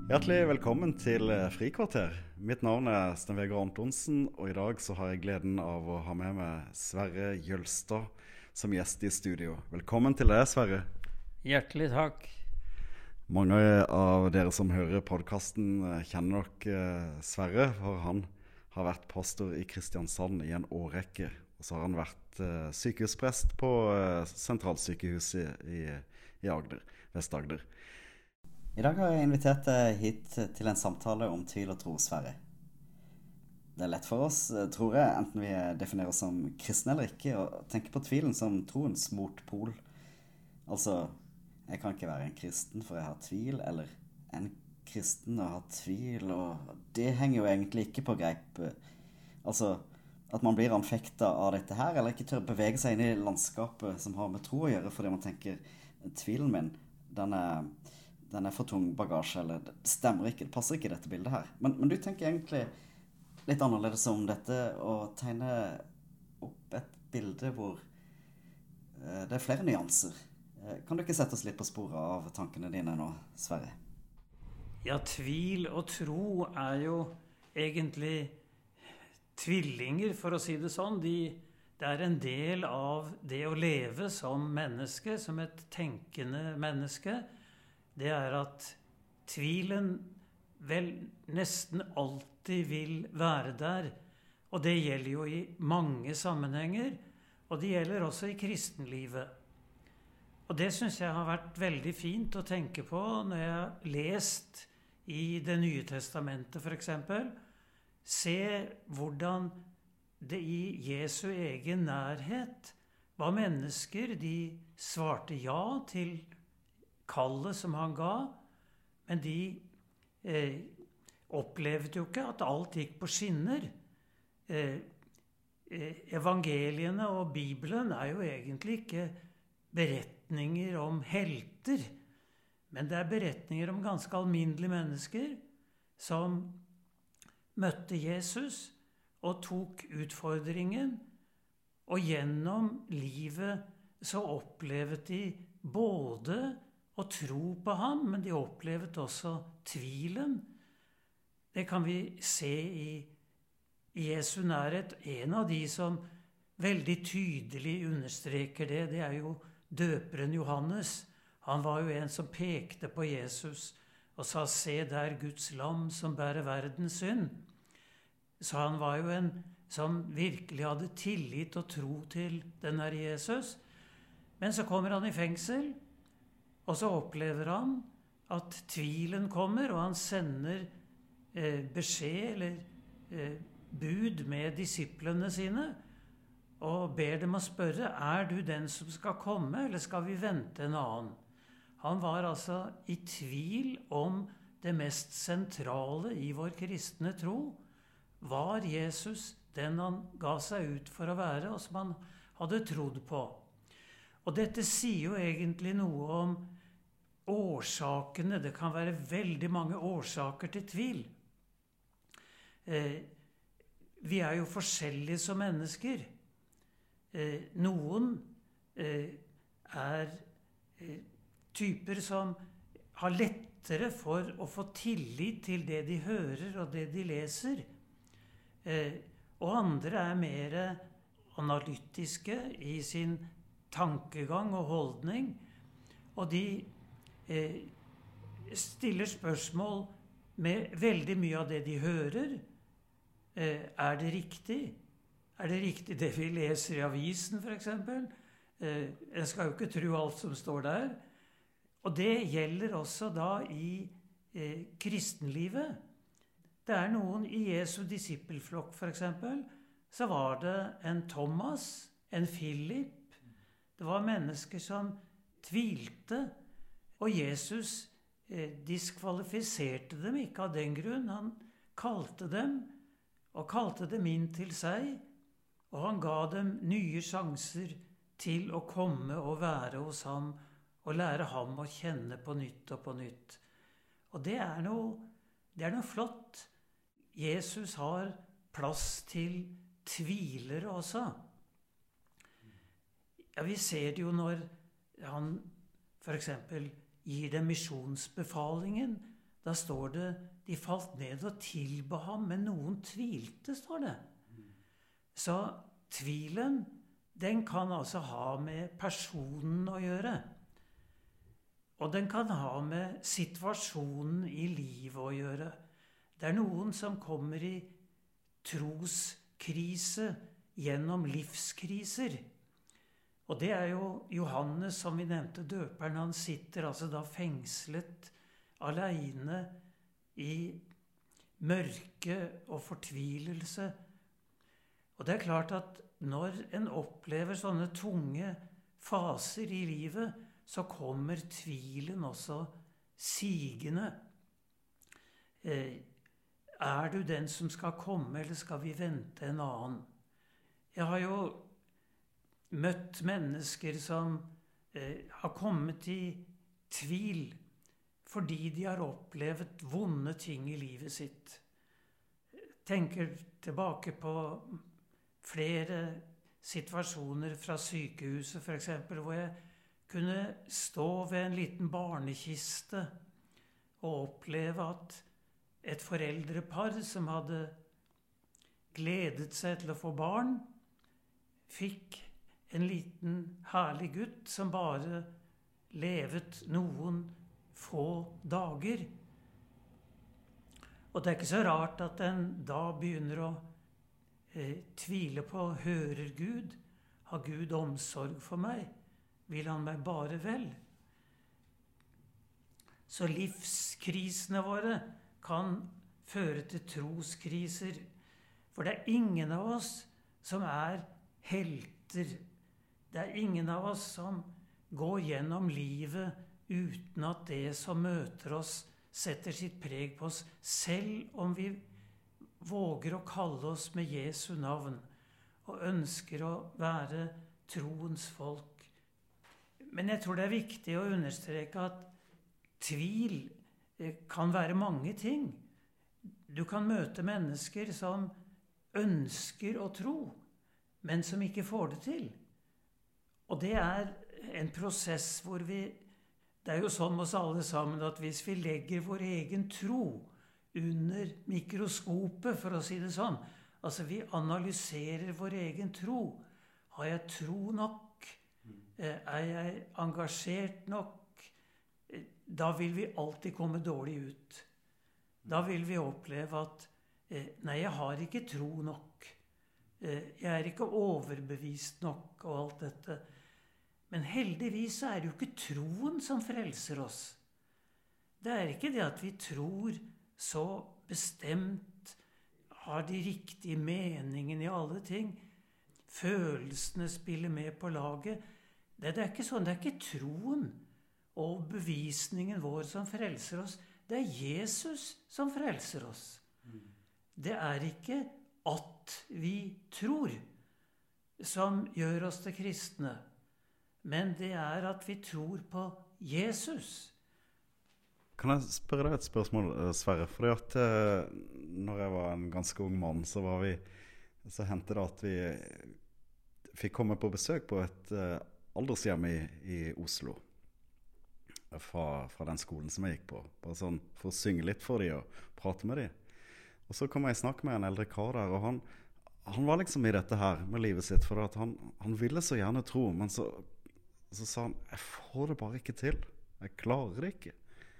Hjertelig velkommen til Frikvarter. Mitt navn er Sten Vegard Antonsen, og i dag så har jeg gleden av å ha med meg Sverre Jølstad som gjest i studio. Velkommen til deg, Sverre. Hjertelig takk. Mange av dere som hører podcasten kjenner nok Sverre, for han har vært pastor i Kristiansand i en årrekke. Og så har han vært sykehusprest på sentralsykehuset i Agder, Vest-Agder. I dag har jeg invitert deg hit til en samtale om tvil og tro, Sverre. Det er lett for oss, tror jeg, enten vi definerer oss som kristne eller ikke, å tenke på tvilen som troens motpol. Altså, jeg kan ikke være en kristen for jeg har tvil, eller en kristen og har tvil, og det henger jo egentlig ikke på greip. Altså, at man blir anfektet av dette her, eller ikke tør bevege seg inn i landskapet som har med tro å gjøre, fordi man tenker, tvilen min, den er for tung bagasje, eller det stemmer ikke, det passer ikke i dette bildet her. Men du tenker egentlig litt annerledes om dette, og tegne opp et bilde hvor det er flere nyanser. Kan du ikke sette oss litt på sporet av tankene dine nå, Sverre? Ja, tvil og tro er jo egentlig tvillinger, for å si det sånn. Det er en del av det å leve som menneske, som et tenkende menneske. Det er at tvilen vel nesten alltid vil være der. Og det gjelder jo i mange sammenhenger, og det gjelder også i kristenlivet. Og det synes jeg har vært veldig fint å tenke på når jeg har lest i Det nye testamentet for eksempel. Se hvordan det i Jesu egen nærhet var mennesker, de svarte ja til kallet som han ga, men de opplevde jo ikke at alt gikk på skinner. Evangeliene og Bibelen er jo egentlig ikke beretninger om helter, men det er beretninger om ganske alminnelige mennesker som møtte Jesus og tok utfordringen, og gjennom livet så opplevde de både å tro på ham, men de opplevde også tvilen. Det kan vi se i Jesu nærhet. En av de som veldig tydelig understreker det, det er jo døperen Johannes. Han var jo en som pekte på Jesus og sa, se der Guds lam som bærer verdens synd. Så han var jo en som virkelig hadde tillit og tro til den her Jesus. Men så kommer han i fengsel, og så opplever han at tvilen kommer, og han sender beskjed eller bud med disiplene sine, og ber dem å spørre, er du den som skal komme, eller skal vi vente en annen? Han var altså i tvil om det mest sentrale i vår kristne tro. Var Jesus den han ga seg ut for å være, og som han hadde trodd på? Og dette sier jo egentlig noe om årsakene. Det kan være veldig mange årsaker til tvil. Vi er jo forskjellige som mennesker. Noen er typer som har lettere for å få tillit til det de hører og det de leser. Og andre er mer analytiske i sin tankegang og holdning, og de stiller spørsmål med veldig mye av det de hører. Er det riktig? Er det riktig det vi leser i avisen, for eksempel? Jeg skal jo ikke tro alt som står der. Og det gjelder også da i kristenlivet. Det er noen i Jesu disippelflokk, for eksempel, så var det en Thomas, en Philip. Det var mennesker som tvilte, og Jesus diskvalifiserte dem ikke av den grunn. Han kalte dem inn til seg, og han ga dem nye sjanser til å komme og være hos ham, og lære ham å kjenne på nytt og på nytt. Og det er noe flott. Jesus har plass til tvilere også. Ja, vi ser det jo når han for eksempel gir dem misjonsbefalingen. Da står det, de falt ned og tilba ham, men noen tvilte, står det. Så tvilen, den kan altså ha med personen å gjøre. Og den kan ha med situasjonen i livet å gjøre. Det er noen som kommer i troskrise gjennom livskriser. Og det er jo Johannes, som vi nevnte, døperen. Han sitter altså da fengslet alene i mørke og fortvilelse. Og det er klart at når en opplever sånne tunge faser i livet, så kommer tvilen også sigende. Er du den som skal komme, eller skal vi vente en annen? Jeg har jo møtt mennesker som har kommet i tvil fordi de har opplevd vonde ting i livet sitt. Tenker tilbake på flere situasjoner fra sykehuset, for eksempel, hvor jeg kunne stå ved en liten barnekiste og oppleve at et foreldrepar som hadde gledet seg til å få barn, fikk en liten herlig gutt som bare levet noen få dager. Og det er ikke så rart at en da begynner å tvile på, hører Gud? Har Gud omsorg for meg? Vil han meg bare vel? Så livskrisene våre kan føre til troskriser. For det er ingen av oss som er helter. Det er ingen av oss som går gjennom livet uten at det som møter oss, setter sitt preg på oss, selv om vi våger å kalle oss med Jesu navn og ønsker å være troens folk. Men jeg tror det er viktig å understreke at tvil kan være mange ting. Du kan møte mennesker som ønsker å tro, men som ikke får det til. Og det er en prosess hvor det er jo sånn med oss alle sammen at hvis vi legger vår egen tro under mikroskopet, for å si det sånn, altså vi analyserer vår egen tro. Har jeg tro nok? Er jeg engasjert nok? Da vil vi alltid komme dårlig ut. Da vil vi oppleve at nei, jeg har ikke tro nok. Jeg er ikke overbevist nok og alt dette. Men heldigvis er det jo ikke troen som frelser oss. Det er ikke det at vi tror så bestemt, har de riktige meningene i alle ting. Følelsene spiller med på laget. Det er ikke sånn, det er ikke troen og bevisningen vår som frelser oss. Det er Jesus som frelser oss. Det er ikke at vi tror som gjør oss til kristne, men det er at vi tror på Jesus. Kan jeg spørre deg et spørsmål, Sverre? Fordi at når jeg var en ganske ung mann, så hendte det at vi fikk komme på besøk på et aldershjem i Oslo. Fra den skolen som jeg gikk på. Bare sånn for å synge litt for dem og prate med dem. Og så kom jeg og snakket med en eldre kar der, og han var liksom i dette her med livet sitt, for at han ville så gjerne tro, men så sa han, jeg får det bare ikke til. Jeg klarer det ikke.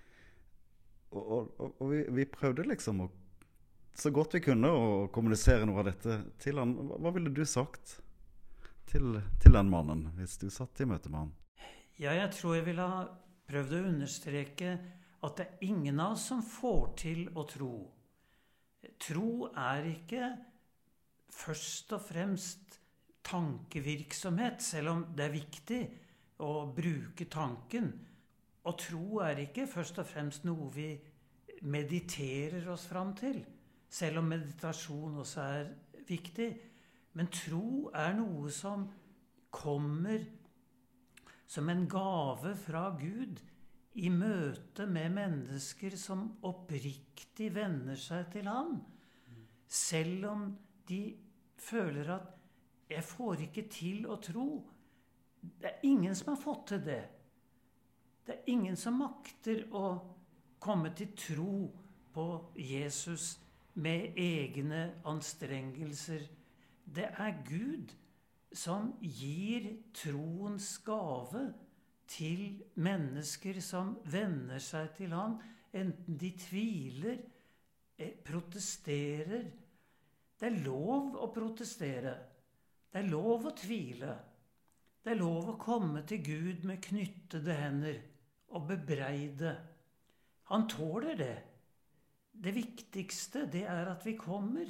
Og vi prøvde liksom så godt vi kunne å kommunisere noe av dette til han. Hva ville du sagt til den mannen, hvis du satt i møte med han? Ja, jeg tror jeg ville ha prøvd å understreke at det er ingen av oss som får til å tro. Tro er ikke først og fremst tankevirksomhet, selv om det er viktig å bruke tanken. Og tro er ikke først og fremst noe vi mediterer oss fram til, selv om meditasjon også er viktig. Men tro er noe som kommer som en gave fra Gud i møte med mennesker som oppriktig vender seg til han. Selv om de føler at jeg får ikke til å tro. Det er ingen som har fått til det. Det er ingen som makter å komme til tro på Jesus med egne anstrengelser. Det Gud som gir troens gave til mennesker som vender seg til han, enten de tviler, protesterer. Det lov å protestere. Det lov å tvile. Det lov å komme til Gud med knyttede hender og bebreide. Han tåler det. Det viktigste, det at vi kommer.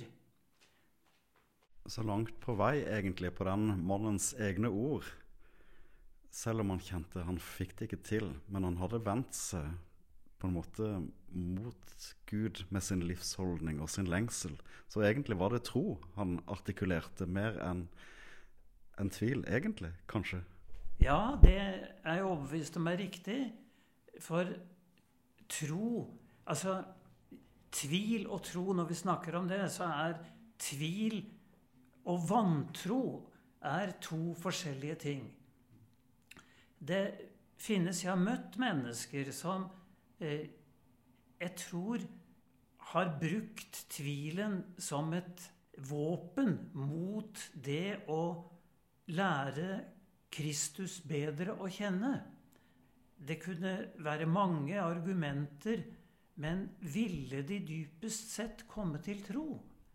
Så langt på vei egentlig på den mannens egne ord. Selv om han kjente han fikk det ikke til, men han hadde vendt seg på en måte mot Gud med sin livsholdning og sin lengsel. Så egentlig var det tro han artikulerte mer enn tvil, egentlig, kanskje. Ja, det jeg overbevist om riktig. For tro, altså tvil og tro, når vi snakker om det, så tvil og vantro to forskjellige ting. Det finnes, jeg har møtt mennesker som jeg tror har brukt tvilen som et våpen mot det å lære Kristus bedre å kjenne. Det kunne være mange argumenter, men ville de dypest sett komme til tro?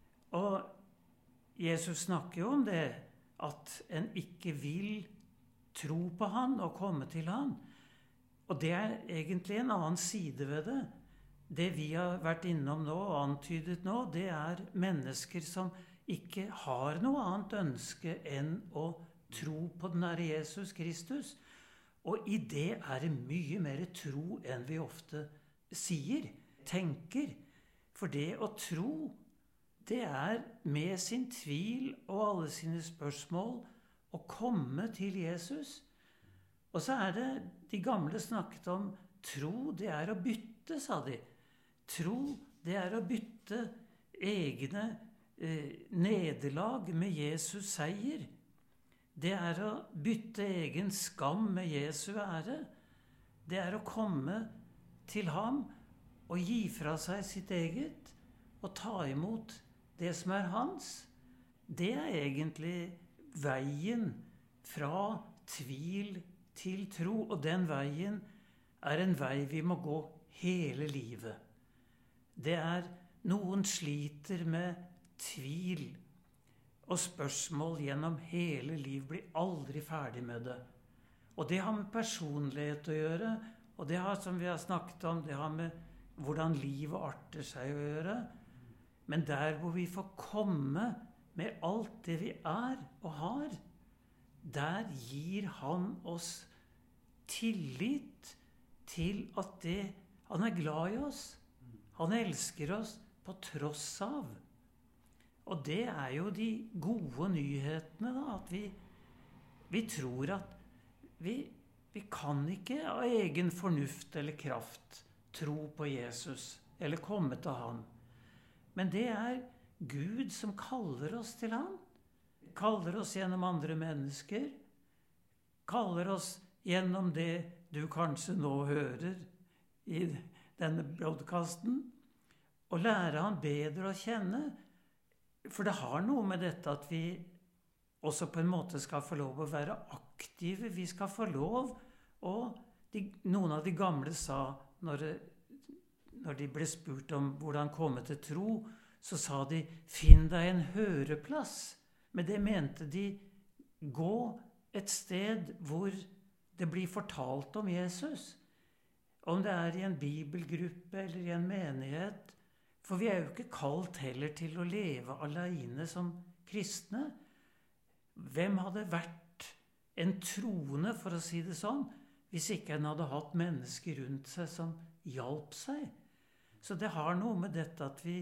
Og Jesus snakker jo om det, at en ikke vil tro på han og komme til han. Og det egentlig en annen side ved det. Det vi har vært innom nå og antydet nå, det mennesker som ikke har noe annet ønske enn å tro på den Herre Jesus Kristus. Og i det det mye mer tro enn vi ofte sier, tenker. For det å tro, det med sin tvil og alle sine spørsmål å komme til Jesus. Og så det de gamle snakket om, tro det å bytte, sa de. Tro det å bytte egne nederlag med Jesus seier. Det å bytte egen skam med Jesu ære. Det å komme til ham og gi fra seg sitt eget og ta imot det som hans. Det egentlig veien fra tvil til tro, og den veien en vei vi må gå hele livet. Det noen sliter med tvil og spørsmål gjennom hele liv, blir aldri ferdig med det. Og det har med personlighet å gjøre, og det har, som vi har snakket om, det har med hvordan livet arter seg å gjøre. Men der hvor vi får komme med alt det vi og har, der gir han oss tillit til at han glad i oss. Han elsker oss på tross av. Og det jo de gode nyhetene, da, at vi tror at vi kan ikke av egen fornuft eller kraft tro på Jesus eller komme til han. Men det Gud som kaller oss til han. Kaller oss gjennom andre mennesker. Kaller oss gjennom det du kanskje nå hører i denne broadcasten. Og lære han bedre å kjenne. For det har noe med dette at vi også på en måte skal få lov å være aktive. Vi skal få lov, og noen av de gamle sa, når de ble spurt om hvordan komme til tro, så sa de, finn deg en høreplass. Men det mente de, gå et sted hvor det blir fortalt om Jesus. Om det i en bibelgruppe eller i en menighet. For vi jo ikke kalt heller til å leve alene som kristne. Hvem hadde vært en troende, for å si det sånn, hvis ikke en hadde hatt mennesker rundt seg som hjalp seg? Så det har noe med dette at vi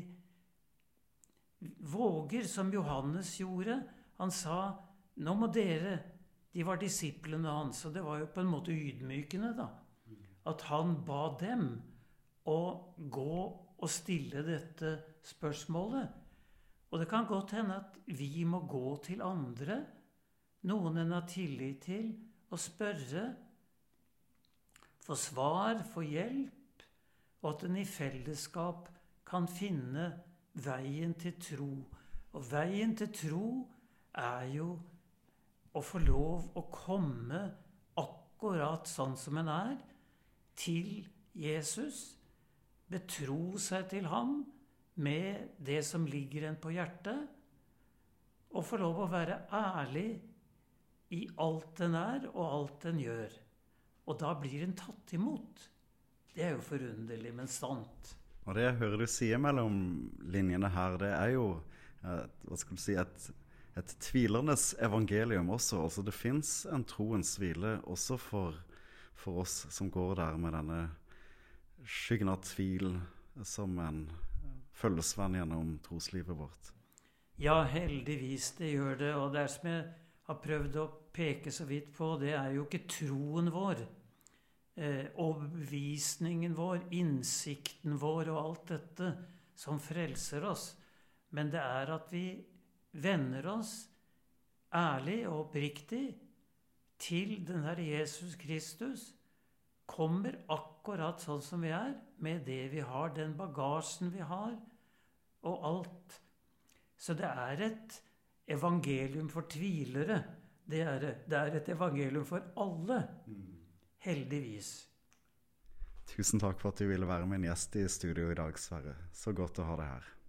våger, som Johannes gjorde. Han sa, nå må dere, de var disiplene hans, og det var jo på en måte ydmykende da, at han ba dem å gå og stille dette spørsmålet. Og det kan godt hende at vi må gå til andre, noen en har tillit til, og spørre, få svar, få hjelp, og at en i fellesskap kan finne veien til tro. Og veien til tro jo å få lov å komme akkurat sånn som en til Jesus, betro seg til ham med det som ligger en på hjertet, og få lov å være ærlig i alt den og alt den gjør. Og da blir en tatt imot. Det jo forunderlig, men sant. Og det jeg hører du sier mellom linjene her, det jo, hva skal du si, et tvilernes evangelium også. Altså det finnes en troens hvile også for oss som går der med denne skyggen av tvil som en følgesvenn gjennom troslivet vårt. Ja, heldigvis det gjør det, og det som jeg har prøvd å peke så vidt på, det jo ikke troen vår, overbevisningen vår, innsikten vår og alt dette som frelser oss, men det at vi vender oss ærlig og oppriktig til den Herre Jesus Kristus, kommer akkurat sånn som vi med det vi har, den bagasjen vi har, og alt. Så det et evangelium for tvilere. Det et evangelium for alle. Heldigvis. Tusen takk for at du ville være min gjest i studio i dag, Sverre. Så godt å ha deg her.